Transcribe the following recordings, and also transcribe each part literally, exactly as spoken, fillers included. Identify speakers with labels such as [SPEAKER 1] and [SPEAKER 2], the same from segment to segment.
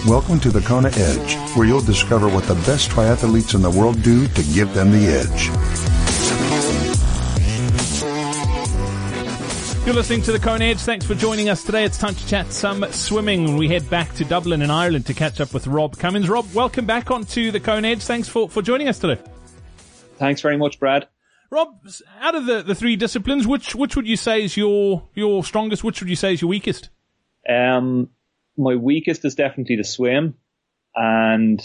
[SPEAKER 1] Welcome to the Kona Edge, where you'll discover what the best triathletes in the world do to give them the edge.
[SPEAKER 2] You're listening to the Kona Edge. Thanks for joining us today. It's time to chat some swimming. We head back to Dublin in Ireland to catch up with Rob Cummins. Rob, welcome back onto the Kona Edge. Thanks for, for joining us today.
[SPEAKER 3] Thanks very much, Brad.
[SPEAKER 2] Rob, out of the, the three disciplines, which which would you say is your your strongest? Which would you say is your weakest?
[SPEAKER 3] Um, my weakest is definitely the swim, and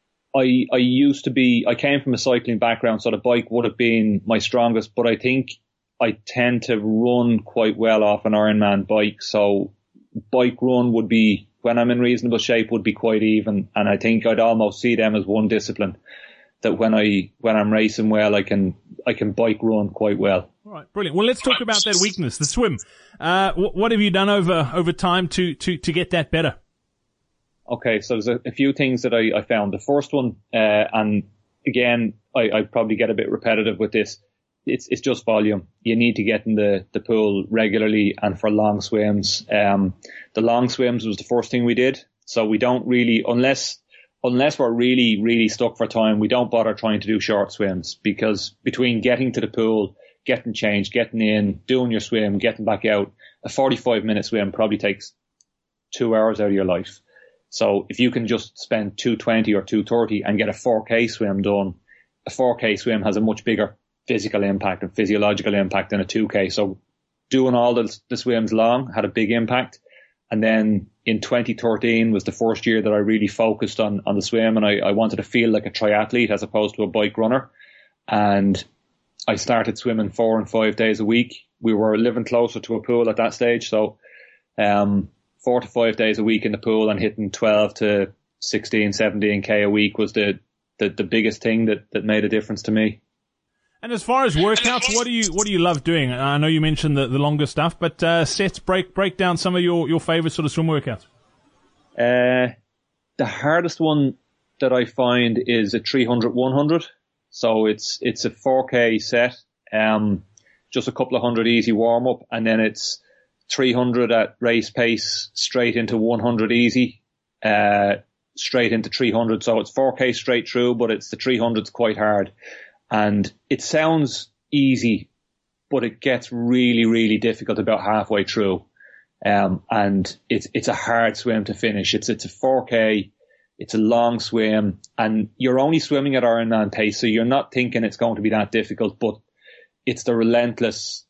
[SPEAKER 3] I I used to be. I came from a cycling background, so the bike would have been my strongest. But I think I tend to run quite well off an Ironman bike, so bike run would be, when I'm in reasonable shape, would be quite even, and I think I'd almost see them as one discipline. That when I when I'm racing well, I can I can bike run quite well.
[SPEAKER 2] All right, brilliant. Well, let's talk about that weakness, the swim. Uh, what, what have you done over over time to to to get that better?
[SPEAKER 3] Okay, so there's a, a few things that I, I found. The first one, uh, and again, I, I probably get a bit repetitive with this. It's it's just volume. You need to get in the, the pool regularly and for long swims. Um, the long swims was the first thing we did. So we don't really, unless unless we're really, really stuck for time, we don't bother trying to do short swims, because between getting to the pool, getting changed, getting in, doing your swim, getting back out, a forty-five minute swim probably takes two hours out of your life. So if you can just spend two twenty or two thirty and get a four K swim done, a four K swim has a much bigger physical impact and physiological impact than a two K. So doing all the, the swims long had a big impact. And then in twenty thirteen was the first year that I really focused on, on the swim, and I, I wanted to feel like a triathlete as opposed to a bike runner. And I started swimming four and five days a week. We were living closer to a pool at that stage. So, um, four to five days a week in the pool and hitting twelve to sixteen, seventeen K a week was the, the, the biggest thing that, that made a difference to me.
[SPEAKER 2] And as far as workouts, what do you what do you love doing? I know you mentioned the, the longer stuff, but uh, sets, break break down some of your, your favorite sort of swim workouts.
[SPEAKER 3] Uh, the hardest one that I find is a three hundred one hundred. So it's it's a four K set, um, just a couple of hundred easy warm up, and then it's three hundred at race pace straight into one hundred easy, uh, straight into three hundred. So it's four K straight through, but it's the three hundred's quite hard. And it sounds easy, but it gets really, really difficult about halfway through. Um, and it's, it's a hard swim to finish. It's, it's a four K. It's a long swim, and you're only swimming at Ironman pace. So you're not thinking it's going to be that difficult, but it's the relentless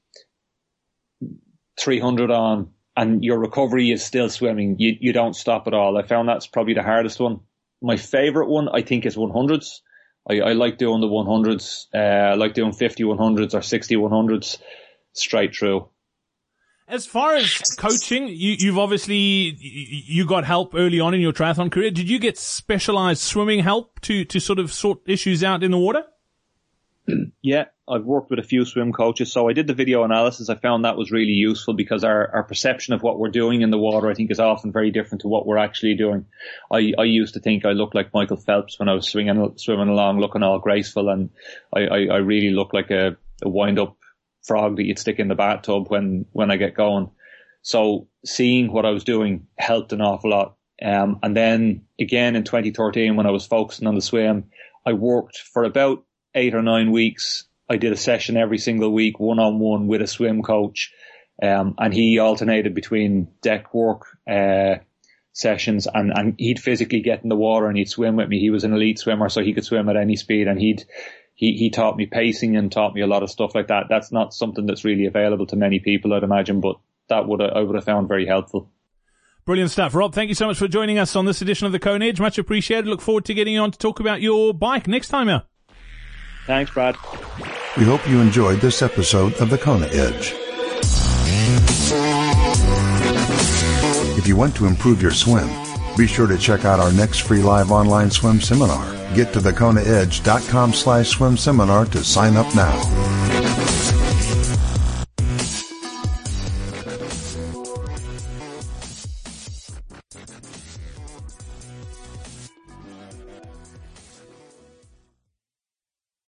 [SPEAKER 3] three hundred on, and your recovery is still swimming. You, you don't stop at all. I found that's probably the hardest one. My favorite one, I think, is one hundreds. I, I like doing the one hundreds. Uh, I like doing fifty one hundreds or sixty one hundreds straight through.
[SPEAKER 2] As far as coaching, you, you've obviously, you got help early on in your triathlon career. Did you get specialized swimming help to, to sort of sort issues out in the water?
[SPEAKER 3] Yeah, I've worked with a few swim coaches. So I did the video analysis. I found that was really useful, because our, our perception of what we're doing in the water, I think, is often very different to what we're actually doing. I, I used to think I looked like Michael Phelps when I was swinging, swimming along, looking all graceful. And I, I, I really look like a, a wind up frog that you'd stick in the bathtub when, when I get going. So seeing what I was doing helped an awful lot. Um, and then again in twenty thirteen, when I was focusing on the swim, I worked for about eight or nine weeks. I did a session every single week, one on one with a swim coach. Um, and he alternated between deck work, uh, sessions, and, and he'd physically get in the water and he'd swim with me. He was an elite swimmer, so he could swim at any speed, and he'd, he, he taught me pacing and taught me a lot of stuff like that. That's not something that's really available to many people, I'd imagine, but that would, I would have found very helpful.
[SPEAKER 2] Brilliant stuff. Rob, thank you so much for joining us on this edition of the Kona Edge. Much appreciated. Look forward to getting you on to talk about your bike next time out.
[SPEAKER 3] Thanks, Brad.
[SPEAKER 1] We hope you enjoyed this episode of the Kona Edge. If you want to improve your swim, be sure to check out our next free live online swim seminar. Get to the kona edge dot com slash swim seminar to sign up now.